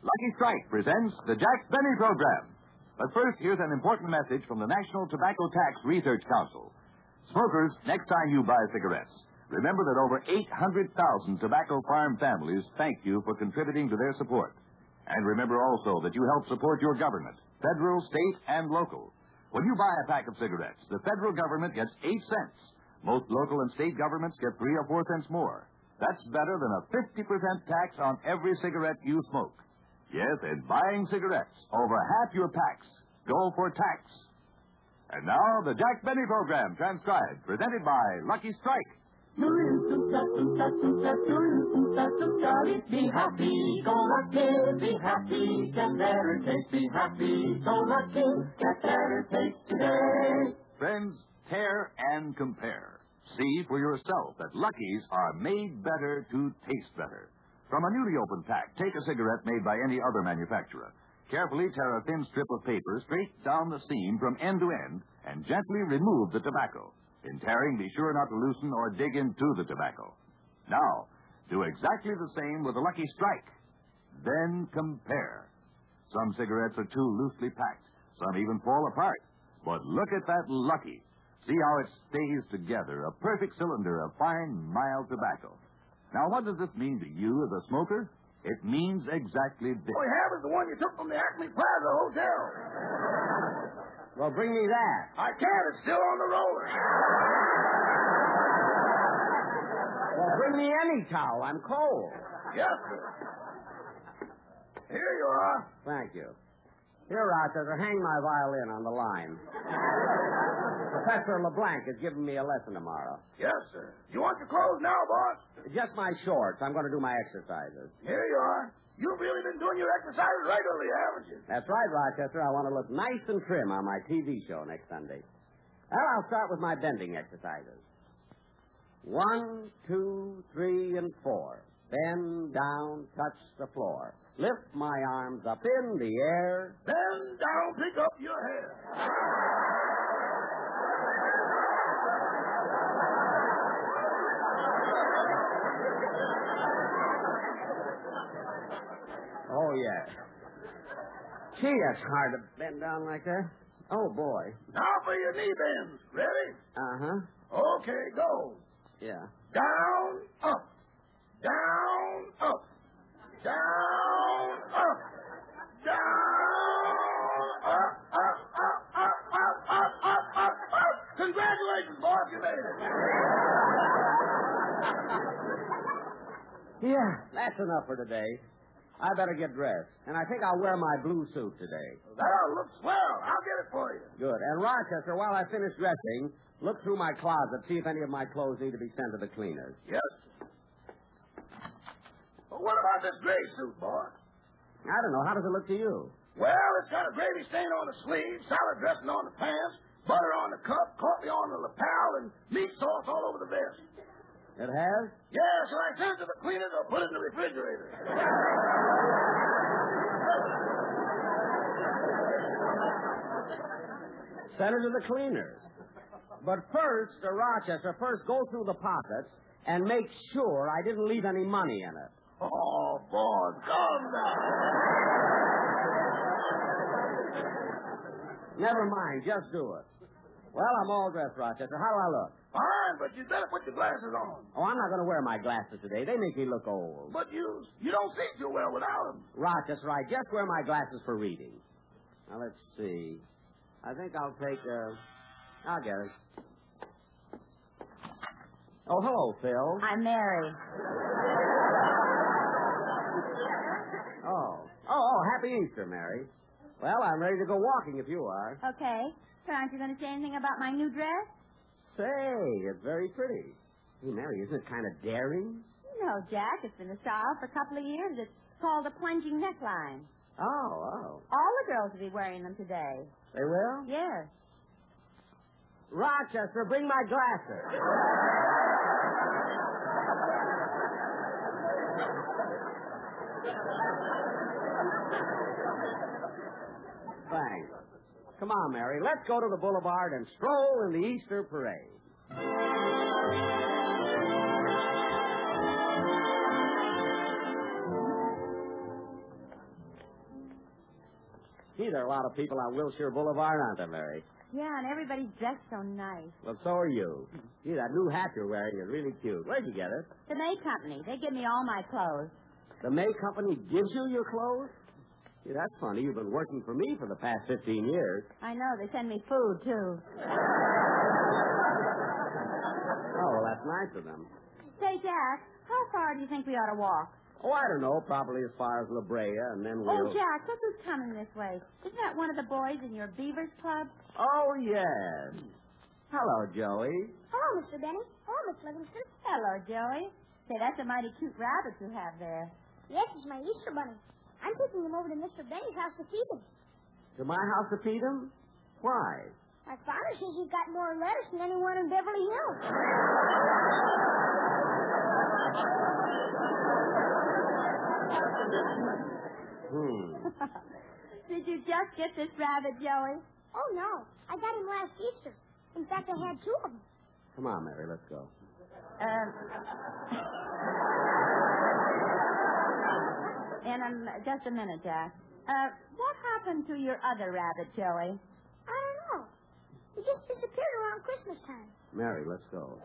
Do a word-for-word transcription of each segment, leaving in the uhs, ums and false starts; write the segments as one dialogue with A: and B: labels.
A: Lucky Strike presents the Jack Benny Program. But first, here's an important message from the National Tobacco Tax Research Council. Smokers, next time you buy cigarettes, remember that over eight hundred thousand tobacco farm families thank you for contributing to their support. And remember also that you help support your government, federal, state, and local. When you buy a pack of cigarettes, the federal government gets eight cents. Most local and state governments get three or four cents more. That's better than a fifty percent tax on every cigarette you smoke. Yes, in buying cigarettes, over half your packs go for tax. And now, the Jack Benny Program, transcribed, presented by Lucky Strike.
B: Be happy, go lucky, be happy, get better taste. Be happy, go lucky, get better taste today.
A: Friends, tear and compare. See for yourself that Luckies are made better to taste better. From a newly opened pack, take a cigarette made by any other manufacturer. Carefully tear a thin strip of paper straight down the seam from end to end and gently remove the tobacco. In tearing, be sure not to loosen or dig into the tobacco. Now, do exactly the same with the Lucky Strike. Then compare. Some cigarettes are too loosely packed. Some even fall apart. But look at that Lucky. See how it stays together, a perfect cylinder of fine, mild tobacco. Now, what does this mean to you as a smoker? It means exactly this.
C: All we have is the one you took from the Acme Plaza Hotel.
D: Well, bring me that.
C: I can't. It's still on the roller.
D: Well, bring me any towel. I'm cold.
C: Yes, sir. Here you are.
D: Thank you. Here, Rochester, hang my violin on the line. Professor LeBlanc is giving me a lesson tomorrow.
C: Yes, sir. You want your clothes now, boss?
D: Just my shorts. I'm going to do my exercises.
C: Here you are. You've really been doing your exercises regularly, haven't you?
D: That's right, Rochester. I want to look nice and trim on my T V show next Sunday. Well, I'll start with my bending exercises. One, two, three, and four. Bend down, touch the floor. Lift my arms up in the air.
C: Bend down, pick up your hair.
D: Oh, yeah. Gee, that's hard to bend down like that. Oh, boy.
C: Now for your knee bends. Ready?
D: Uh-huh.
C: Okay, go.
D: Yeah.
C: Down, up. Down, up. Down, up. Down, up, up, up, up, up, up, up, up, up. Congratulations, boss. You made it.
D: Yeah, that's enough for today. I better get dressed. And I think I'll wear my blue suit today.
C: That'll look swell. I'll get it for you.
D: Good. And Rochester, while I finish dressing, look through my closet, see if any of my clothes need to be sent to the cleaners.
C: Yes. Well, what about this gray suit, boss?
D: I don't know. How does it look to you?
C: Well, it's got a gravy stain on the sleeves, salad dressing on the pants, butter on the cuff, coffee on the lapel, and meat sauce all over the vest.
D: It has?
C: Yeah, so I sent it to the cleaners or put it in the refrigerator.
D: Send it to the cleaners. But first, uh, Rochester, first go through the pockets and make sure I didn't leave any money in it.
C: Oh, boss, calm down.
D: Never mind, just do it. Well, I'm all dressed, Rochester. How do I look?
C: Fine, but you better put your glasses on.
D: Oh, I'm not going to wear my glasses today. They make me look old.
C: But you you don't see too well without them.
D: Rochester, I just wear my glasses for reading. Now, let's see. I think I'll take, uh... I'll get it. Oh, hello, Phil.
E: I'm Mary.
D: Oh. Oh, oh, happy Easter, Mary. Well, I'm ready to go walking if you are.
E: Okay. So aren't you going to say anything about my new dress?
D: Say, it's very pretty. Hey, Mary, isn't it kind of daring?
E: No, Jack. It's been a style for a couple of years. It's called a plunging neckline.
D: Oh, oh.
E: All the girls will be wearing them today.
D: They will?
E: Yes.
D: Rochester, bring my glasses. Thanks. Come on, Mary. Let's go to the boulevard and stroll in the Easter parade. Gee, there are a lot of people on Wilshire Boulevard, aren't there, Mary?
E: Yeah, and everybody's dressed so nice.
D: Well, so are you. Gee, that new hat you're wearing is really cute. Where'd you get it?
E: The May Company. They give me all my clothes.
D: The May Company gives you your clothes? Gee, that's funny. You've been working for me for the past fifteen years.
E: I know. They send me food, too.
D: Oh, well, that's nice of them.
E: Say, Jack, how far do you think we ought to walk?
D: Oh, I don't know. Probably as far as La Brea, and then we'll...
E: Oh, Jack, look who's coming this way. Isn't that one of the boys in your Beavers Club?
D: Oh, yes. Hello, Joey.
F: Hello, Mister Benny. Hello, Miss Livingston.
E: Hello, Joey. Say, that's a mighty cute rabbit you have there.
F: Yes, it's my Easter bunny. I'm taking him over to Mister Benny's house to feed him.
D: To my house to feed him? Why?
F: My father says he's got more lettuce than anyone in Beverly Hills.
D: Hmm.
E: Did you just get this rabbit, Joey?
F: Oh, no. I got him last Easter. In fact, I had two of them.
D: Come on, Mary, let's go.
E: Um, in um, just a minute, Jack. Uh, what happened to your other rabbit, Joey?
F: I don't know. He just disappeared around Christmas time.
D: Mary, let's go.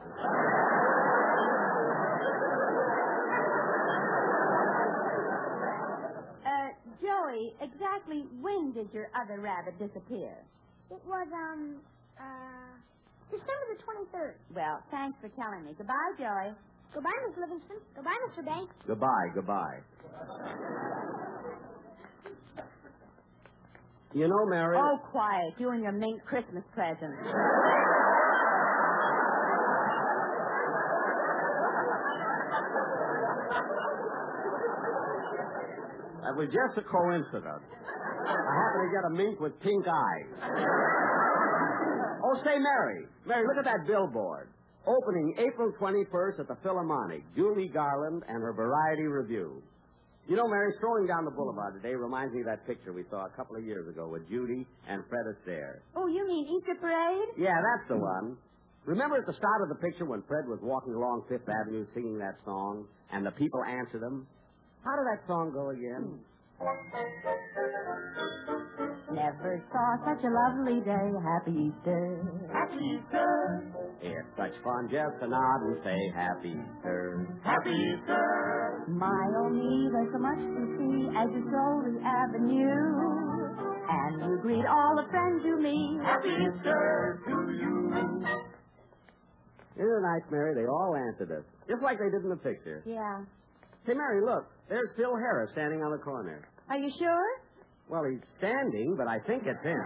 E: Uh, Joey, exactly when did your other rabbit disappear?
F: It was, um, uh, December the twenty-third.
E: Well, thanks for telling me. Goodbye, Joey.
F: Goodbye, Miss Livingston. Goodbye, Mister Banks.
D: Goodbye, goodbye. You know, Mary...
E: Oh, quiet. You and your mink Christmas present.
D: That was just a coincidence. I happened to get a mink with pink eyes. Oh, say, Mary. Mary, look at that billboard. Opening April twenty-first at the Philharmonic. Julie Garland and her Variety Review. You know, Mary, strolling down the boulevard today reminds me of that picture we saw a couple of years ago with Judy and Fred Astaire.
E: Oh, you mean Easter Parade?
D: Yeah, that's the one. Remember at the start of the picture when Fred was walking along Fifth Avenue singing that song, and the people answered him? How did that song go again?
E: Never saw such a lovely day. Happy Easter.
B: Happy Easter.
D: It's such fun just to nod and say Happy Easter.
B: Happy Easter.
E: My, oh me, there's so much to see as you stroll the avenue. And you greet all the friends you meet.
B: Happy Easter to you.
D: Isn't it nice, Mary? They all answered us. Just like they did in the picture.
E: Yeah.
D: Hey, Mary, look. There's Phil Harris standing on the corner.
E: Are you sure?
D: Well, he's standing, but I think it's him.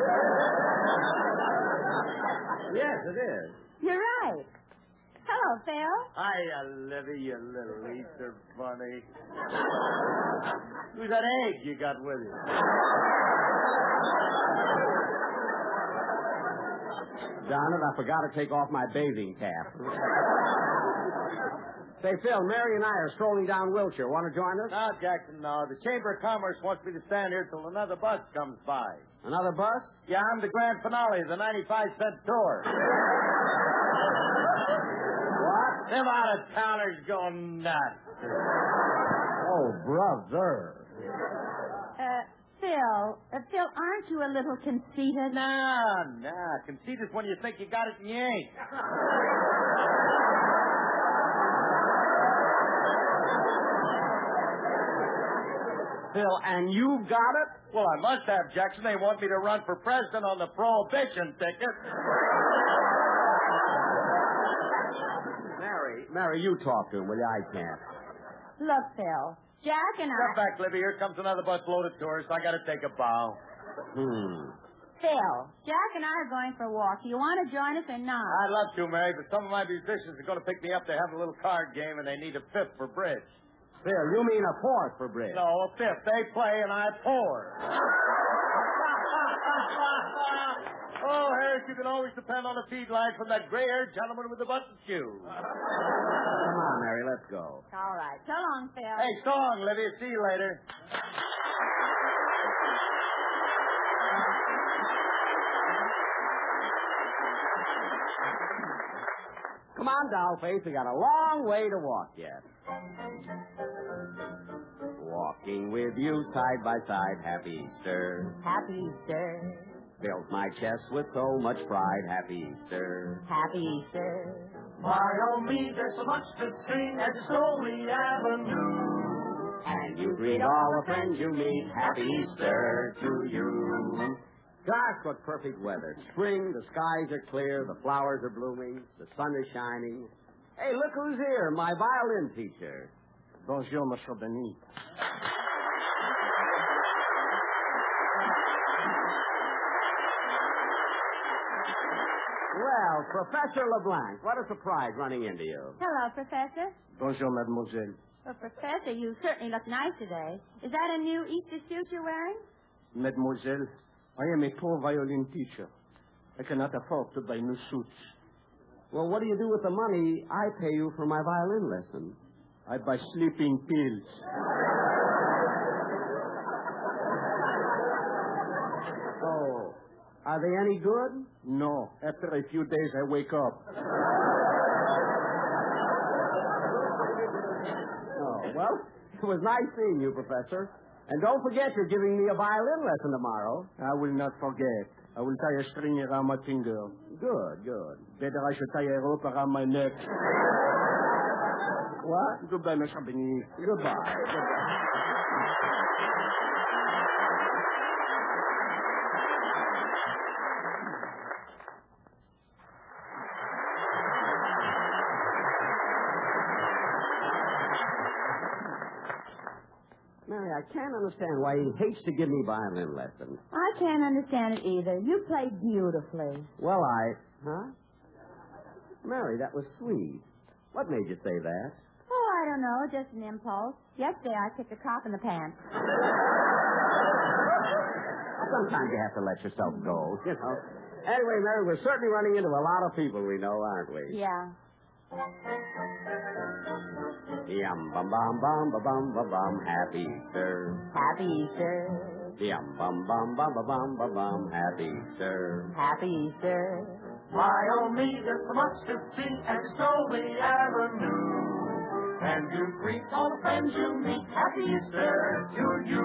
D: Yes, it is.
E: You're right. Hello, Phil.
C: Hiya, Livy, you little Easter bunny. Who's that egg you got with you?
D: Darn it, I forgot to take off my bathing cap. Say, Phil, Mary and I are strolling down Wilshire. Want to join us?
C: No, Jackson, no. The Chamber of Commerce wants me to stand here till another bus comes by.
D: Another bus?
C: Yeah, I'm the grand finale of the ninety-five cent tour.
D: What?
C: Them out-of-towners go nuts.
D: Oh, brother.
E: Uh, Phil, uh, Phil, aren't you a little conceited?
C: Nah, nah. Conceit is when you think you got it and you ain't.
D: Phil, and you've got it?
C: Well, I must have, Jackson. They want me to run for president on the prohibition ticket.
D: Mary, Mary, you talk to him, will you? I can't.
E: Look, Phil, Jack and I...
C: Come back, Libby. Here comes another bus load of tourists. I got to take a bow.
D: Hmm.
E: Phil, Jack and I are going for a walk. Do you want to join us or not?
C: I'd love to, Mary, but some of my musicians are going to pick me up. They have a little card game, and they need a fifth for bridge.
D: Phil, you mean a fourth for bridge?
C: No, a fifth. They play, and I pour. Oh, Harris, you can always depend on a feed line from that gray-haired gentleman with the button shoe.
D: Come on, Mary, let's go.
E: All right. So long, Phil.
C: Hey, so long, Livy. See you later.
D: Come on, Dollface. We got a long way to walk yet. Walk Walking with you side by side. Happy Easter.
E: Happy Easter.
D: Fills my chest with so much pride. Happy Easter.
E: Happy Easter.
B: My, oh me, there's so much to sing as you slowly avenue.
D: And you greet all the friends you meet. Happy Easter to you. Gosh, what perfect weather. Spring, the skies are clear, the flowers are blooming, the sun is shining. Hey, look who's here, my violin teacher.
G: Bonjour, Monsieur Denis.
D: Well, Professor LeBlanc, what a surprise running into you.
E: Hello, Professor.
G: Bonjour, mademoiselle.
E: Well, Professor, you certainly look nice today. Is that a new Easter suit you're wearing?
G: Mademoiselle, I am a poor violin teacher. I cannot afford to buy new suits.
D: Well, what do you do with the money I pay you for my violin lesson?
G: I buy sleeping pills.
D: Oh, are they any good?
G: No. After a few days, I wake up.
D: Oh, well, it was nice seeing you, Professor. And don't forget you're giving me a violin lesson tomorrow.
G: I will not forget. I will tie a string around my finger.
D: Good, good.
G: Better I should tie a rope around my neck.
D: What?
G: Goodbye, Monsieur Denis.
D: Goodbye. Goodbye. Mary, I can't understand why he hates to give me violin lessons.
E: I can't understand it either. You played beautifully.
D: Well, I... Huh? Mary, that was sweet. What made you say that?
E: Oh, I don't know. Just an impulse. Yesterday I kicked a cop in the pants.
D: Sometimes you have to let yourself go, you know. Anyway, Mary, we're certainly running into a lot of people we know, aren't we?
E: Yeah.
D: Yum, bum, bum, bum, ba, bum, ba, bum, happy Easter.
E: Happy Easter.
D: Yum, bum, bum, bum, ba, bum, ba, bum, happy Easter.
E: Happy Easter.
B: My, oh me, there's so much to see as you slowly avenue. And you greet all the friends you meet. Happy Easter to you.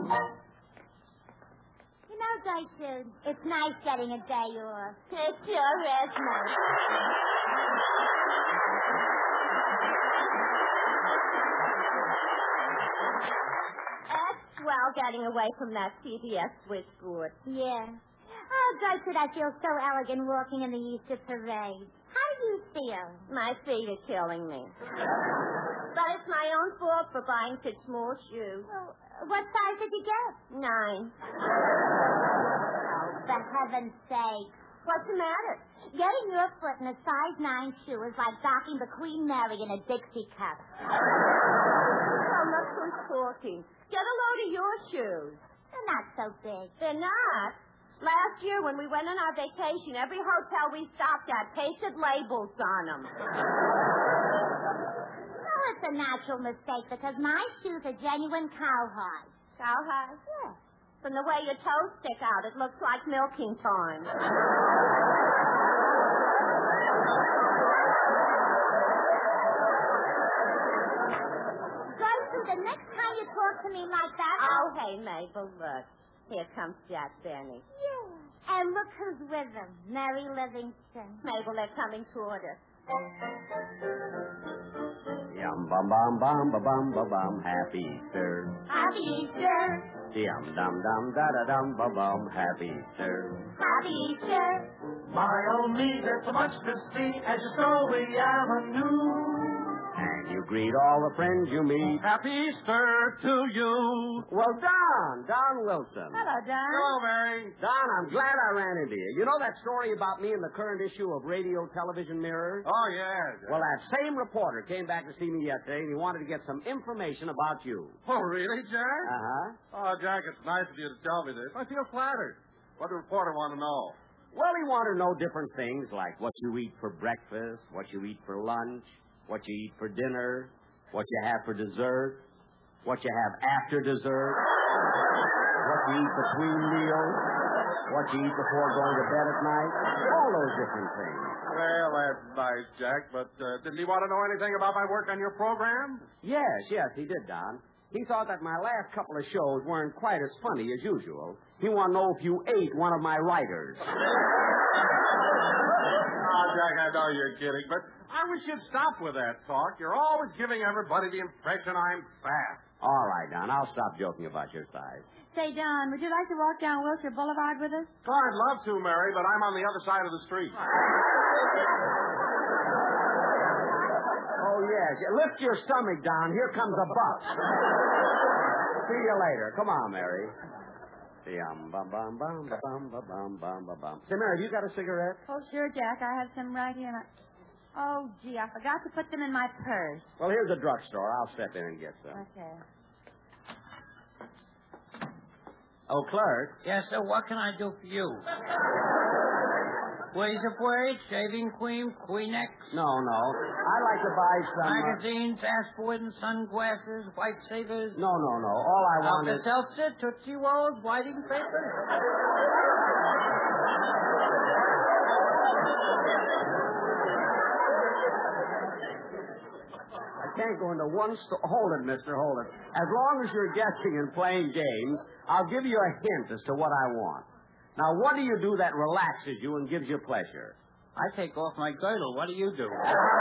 F: You know, Gertrude, it's nice getting a day off. It sure is nice.
E: Well, getting away from that C B S switchboard.
F: Yeah. Oh, Gertrude, I feel so elegant walking in the Easter parade. How do you feel?
E: My feet are killing me. But it's my own fault for buying such small shoes.
F: Well, what size did you get?
E: Nine.
F: Oh, for heaven's sake.
E: What's the matter?
F: Getting your foot in a size nine shoe is like docking the Queen Mary in a Dixie cup.
E: Oh, look who's talking. Get a load of your shoes.
F: They're not so big.
E: They're not. Last year when we went on our vacation, every hotel we stopped at pasted labels on them.
F: Well, it's a natural mistake because my shoes are genuine cowhide.
E: Cowhide?
F: Yeah.
E: From the way your toes stick out, it looks like milking time.
F: The next time you talk to me like that...
E: Oh, hey, Mabel, look. Here comes Jack Benny.
F: Yeah. And look who's with him. Mary Livingston.
E: Mabel, they're coming toward us.
D: Yum, bum, bum, bum, ba, bum, ba, bum, happy Easter.
F: Happy Easter.
D: Yum, dum, dum, da, da, dum, ba, bum, happy Easter.
F: Happy Easter.
B: My, oh me, there's so much to see as you slowly avenue.
D: And you greet all the friends you meet.
C: Happy Easter to you.
D: Well, Don, Don Wilson.
E: Hello, Don.
C: Hello, Mary.
D: Don, I'm glad I ran into you. You know that story about me in the current issue of Radio Television Mirror?
C: Oh, yeah.
D: Well, that same reporter came back to see me yesterday, and he wanted to get some information about you.
C: Oh, really, Jack?
D: Uh-huh.
C: Oh, Jack, it's nice of you to tell me this. I feel flattered. What did the reporter want to know?
D: Well, he wanted to know different things, like what you eat for breakfast, what you eat for lunch, what you eat for dinner, what you have for dessert, what you have after dessert, what you eat between meals, what you eat before going to bed at night, all those different things.
C: Well, that's nice, Jack, but uh, didn't he want to know anything about my work on your program?
D: Yes, yes, he did, Don. He thought that my last couple of shows weren't quite as funny as usual. He wanted to know if you ate one of my writers.
H: Oh, Jack, I know you're kidding, but I wish you'd stop with that talk. You're always giving everybody the impression I'm fat.
D: All right, Don, I'll stop joking about your size.
E: Say, Don, would you like to walk down Wilshire Boulevard with us?
H: Oh, I'd love to, Mary, but I'm on the other side of the street.
D: Oh, yes. Lift your stomach, Don. Here comes a bus. See you later. Come on, Mary. Yum, bum, bum, bum, bum, bum, bum, bum, bum, bum. Say, Mary, have you got a cigarette?
E: Oh, sure, Jack. I have some right here. I... Oh, gee, I forgot to put them in my purse.
D: Well, here's a drugstore. I'll step in and get some.
E: Okay.
D: Oh, clerk.
I: Yes, sir. What can I do for you? Ways of words, shaving cream, Kleenex.
D: No, no. I'd like to buy some...
I: Magazines, aspirin, sunglasses, white savers.
D: No, no, no. All I want is...
I: Alka-Seltzer, Tootsie Rolls, whiting paper.
D: I can't go into one store. Hold it, mister, hold it. As long as you're guessing and playing games, I'll give you a hint as to what I want. Now, what do you do that relaxes you and gives you pleasure?
I: I take off my girdle. What do you do?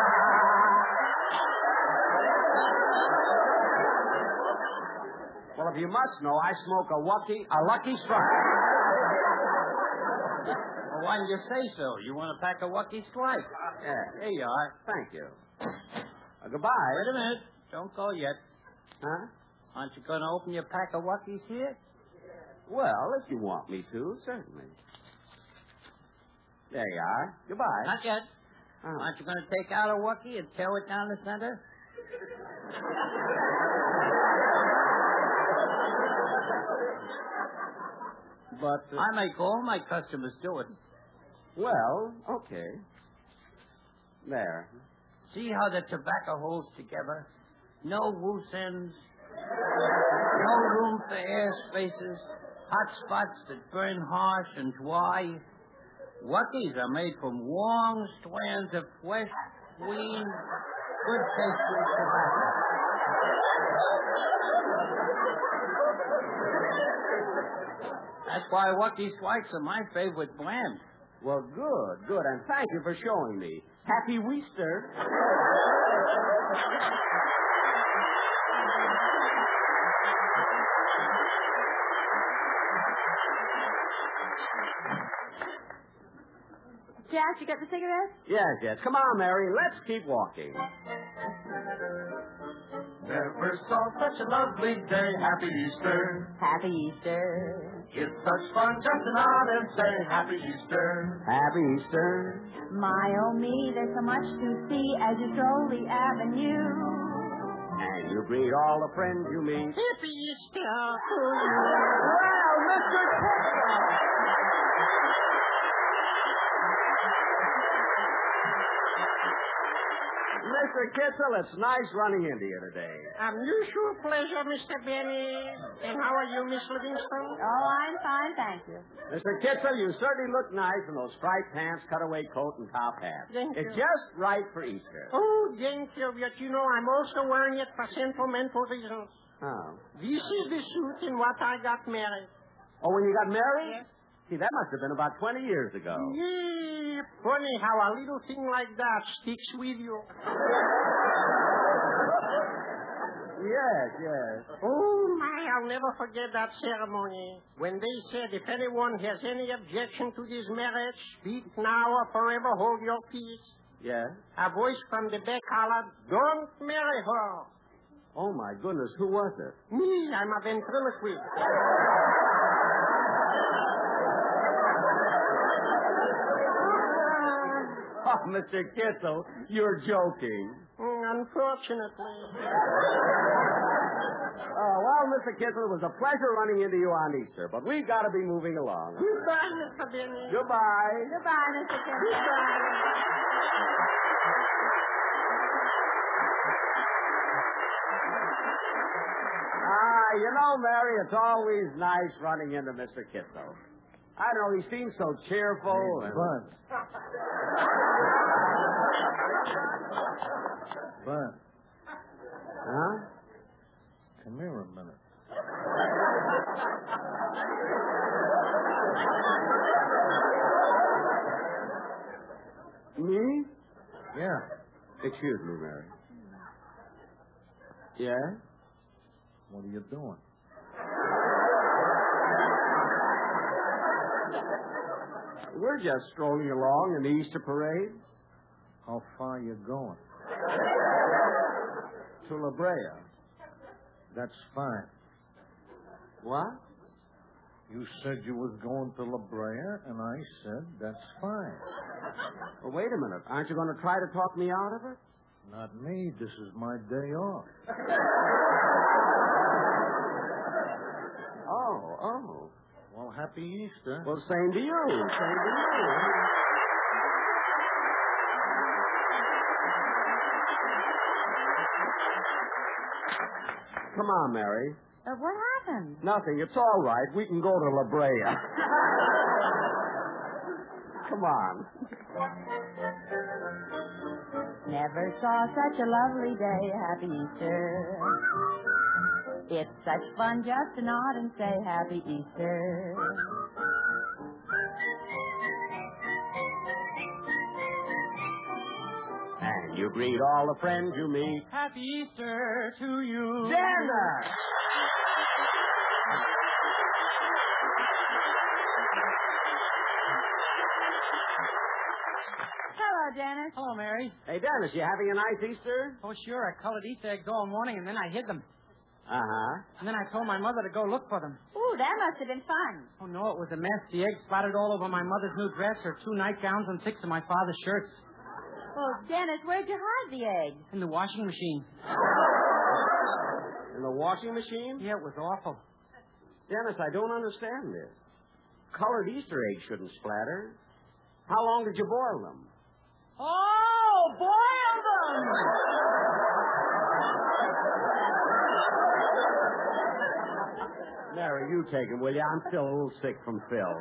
D: Well, if you must know, I smoke a lucky, a lucky strike.
I: Well, why didn't you say so? You want to pack a Lucky Strike?
D: Yeah.
I: Here you are.
D: Thank you. Uh, goodbye.
I: Wait a minute. Don't go yet.
D: Huh?
I: Aren't you going to open your pack of Luckies here?
D: Well, if you want me to, certainly. There you are. Goodbye.
I: Not yet.
D: Oh.
I: Aren't you going to take out a Lucky and tear it down the center?
D: But... Uh,
I: I make all my customers do it.
D: Well, okay. There.
I: See how the tobacco holds together? No loose ends. No room for air spaces. Hot spots that burn harsh and dry. Luckies are made from long strands of fresh, clean, good tasting tobacco. That's why Lucky Strikes are my favorite brand.
D: Well, good, good. And thank you for showing me. Happy Easter.
E: Jack, you got the cigarette?
D: Yes, yes. Come on, Mary. Let's keep walking.
B: Never saw such a lovely day. Happy Easter.
E: Happy Easter.
B: It's such fun jumping out and say Happy Easter.
D: Happy Easter.
E: My, oh, me, there's so much to see as you stroll the avenue.
D: And you greet all the friends you meet.
I: Happy Easter to
D: you. Well, Mister Kitzel. Mister Kitzel, it's nice running into you today.
J: Unusual pleasure, Mister Benny. And how are you, Miss Livingstone?
E: Oh, I'm fine, thank you.
D: Mister Kitzel, you certainly look nice in those striped pants, cutaway coat, and top hat.
J: Thank
D: it's
J: you.
D: just right for Easter.
J: Oh, thank you. But you know, I'm also wearing it for sentimental reasons.
D: Oh.
J: This is the suit in what I got married.
D: Oh, when you got married?
J: Yes.
D: See, that must have been about twenty years ago.
J: Yeah, funny how a little thing like that sticks with you.
D: Yes, yes.
J: Oh, my, I'll never forget that ceremony. When they said, if anyone has any objection to this marriage, speak now or forever hold your peace.
D: Yes?
J: A voice from the back hollered, don't marry her.
D: Oh, my goodness, who was it?
J: Me, I'm a ventriloquist.
D: Oh, Mister Kitzel, you're joking.
J: Mm, unfortunately.
D: Oh, well, Mister Kitzel, it was a pleasure running into you on Easter, but we've got to be moving along.
J: Goodbye, Mister Benny.
D: Goodbye.
E: Goodbye, Mister Kitzel.
J: Goodbye.
D: Ah, you know, Mary, it's always nice running into Mister Kitzel. I don't know, he seems so cheerful. And...
G: Bud. Bud.
D: Huh?
G: Come here a
D: Excuse me, Mary. Yes?
K: What are you doing?
D: We're just strolling along in the Easter parade.
K: How far are you going?
D: To La Brea.
K: That's fine.
D: What?
K: You said you was going to La Brea, and I said that's fine.
D: Well, wait a minute. Aren't you going to try to talk me out of it?
K: Not me. This is my day off.
D: Oh, oh.
K: Well, happy Easter.
D: Well, same to you. Same to you. Come on, Mary.
E: Uh, what happened?
D: Nothing. It's all right. We can go to La Brea. Come on.
E: Never saw such a lovely day. Happy Easter. It's such fun just to nod and say Happy Easter.
D: And you greet all the friends you meet.
J: Happy Easter to you.
D: Dennis!
E: Hello, Dennis.
I: Hello, Mary.
D: Hey, Dennis, you having a nice Easter?
I: Oh, sure. I colored Easter eggs all morning, and then I hid them.
D: Uh-huh.
I: And then I told my mother to go look for them.
E: Ooh, that must have been fun.
I: Oh, no, it was a mess. The eggs splattered all over my mother's new dress, her two nightgowns, and six of my father's shirts.
E: Well, Dennis, where'd you hide the eggs?
I: In the washing machine.
D: In the washing machine?
I: Yeah, it was awful.
D: Dennis, I don't understand this. Colored Easter eggs shouldn't splatter. How long did you boil them?
I: Oh, boil them!
D: Mary, you take them, will you? I'm still a little sick from Phil.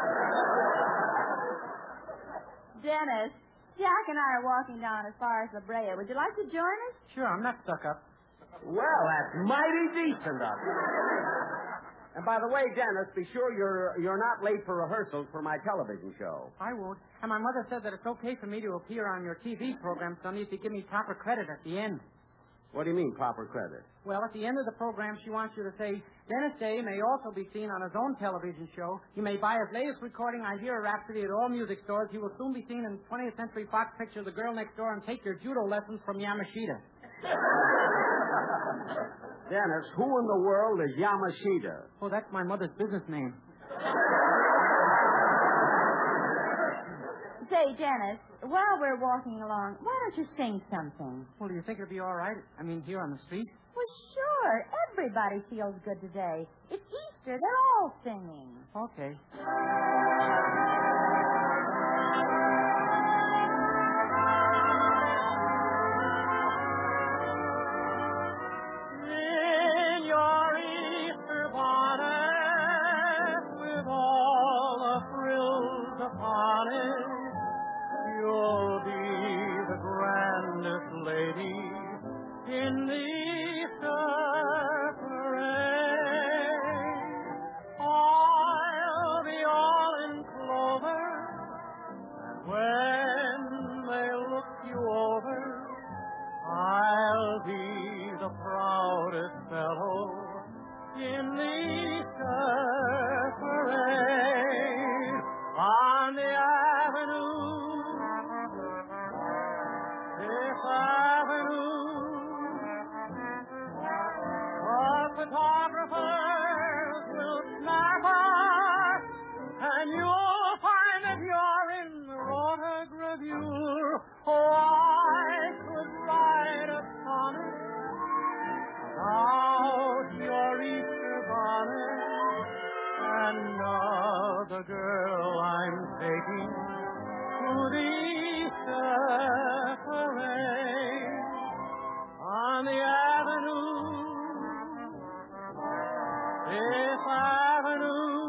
E: Dennis, Jack and I are walking down as far as La Brea. Would you like to join us?
I: Sure, I'm not stuck up.
D: Well, that's mighty decent of you. And by the way, Dennis, be sure you're you're not late for rehearsals for my television show.
I: I won't. And my mother said that it's okay for me to appear on your T V program, Sonny, if you give me proper credit at the end.
D: What do you mean, proper credit?
I: Well, at the end of the program, she wants you to say, Dennis Day may also be seen on his own television show. You may buy his latest recording, I Hear a Rhapsody, at all music stores. He will soon be seen in twentieth Century Fox picture, The Girl Next Door, and take your judo lessons from Yamashita.
D: Dennis, who in the world is Yamashita?
I: Oh, that's my mother's business name.
E: Say, Dennis, while we're walking along, why don't you sing something?
I: Well, do you think it'll be all right? I mean, here on the street?
E: Well, sure. Everybody feels good today. It's Easter. They're all singing.
I: Okay.
J: In your Easter bonnet, with all the frills upon it, you'll be the grandest lady in the Easter parade. I'll be all in clover, and when they look you over, I'll be the proudest fellow in the Easter parade. On the avenue, Fifth Avenue, the photographers will snap us, and you'll find that you're in the rotogravure. Oh, I could write a sonnet about your Easter bonnet, another girl I'm taking to the Easter parade. On the avenue, Fifth Avenue,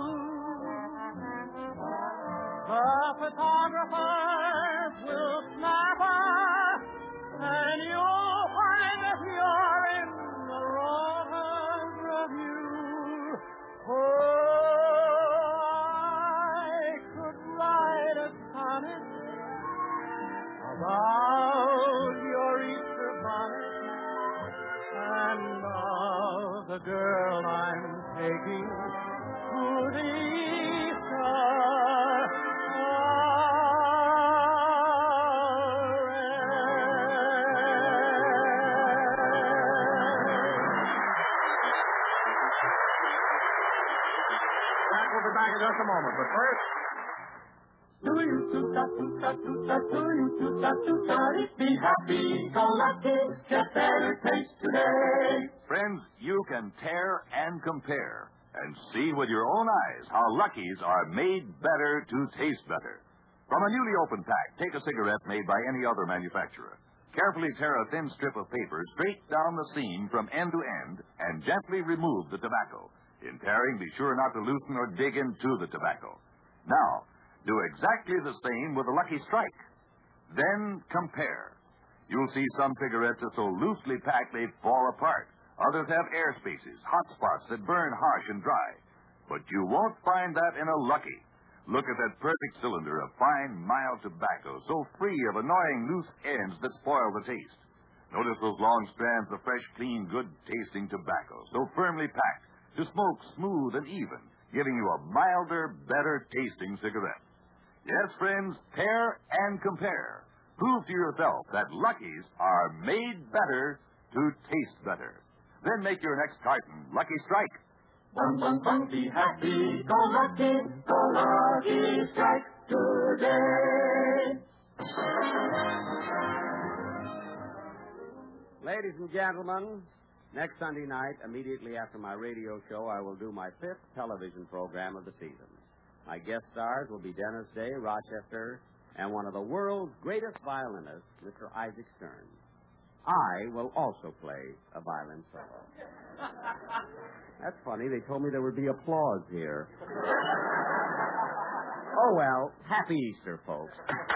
J: the photographers will snap us, and you'll find that you're in the rotogravure. Oh, I could write a sonnet to the Easter
H: Jack will be back in just a moment, but first...
B: Do you toot-a, toot-a, toot-a, do you toot-a, toot-a, be happy, go lucky, get better taste today.
A: Friends, you can tear and compare and see with your own eyes how Lucky's are made better to taste better. From a newly opened pack, take a cigarette made by any other manufacturer. Carefully tear a thin strip of paper straight down the seam from end to end and gently remove the tobacco. In tearing, be sure not to loosen or dig into the tobacco. Now, do exactly the same with a Lucky Strike. Then compare. You'll see some cigarettes are so loosely packed they fall apart. Others have air spaces, hot spots that burn harsh and dry. But you won't find that in a Lucky. Look at that perfect cylinder of fine, mild tobacco, so free of annoying loose ends that spoil the taste. Notice those long strands of fresh, clean, good-tasting tobacco, so firmly packed to smoke smooth and even, giving you a milder, better-tasting cigarette. Yes, friends, pair and compare. Prove to yourself that Lucky's are made better to taste better. Then make your next carton Lucky Strike.
B: Bum, bum, bum, be happy, go lucky, go Lucky Strike today.
D: Ladies and gentlemen, next Sunday night, immediately after my radio show, I will do my fifth television program of the season. My guest stars will be Dennis Day, Rochester, and one of the world's greatest violinists, Mister Isaac Stern. I will also play a violin solo. That's funny. They told me there would be applause here. Oh, well, happy Easter, folks.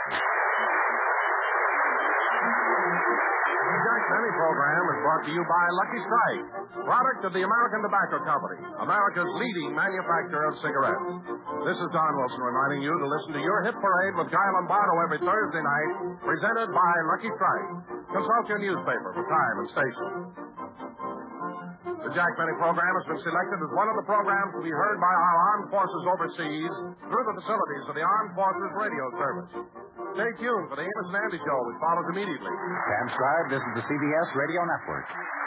H: The Jack Benny program is brought to you by Lucky Strike, product of the American Tobacco Company, America's leading manufacturer of cigarettes. This is Don Wilson reminding you to listen to your hit parade with Guy Lombardo every Thursday night, presented by Lucky Strike. Consult your newspaper for time and station. The Jack Benny program has been selected as one of the programs to be heard by our armed forces overseas through the facilities of the Armed Forces Radio Service. Stay tuned for the Amos and Andy Show, which follows immediately.
L: Transcribed, this is the C B S Radio Network.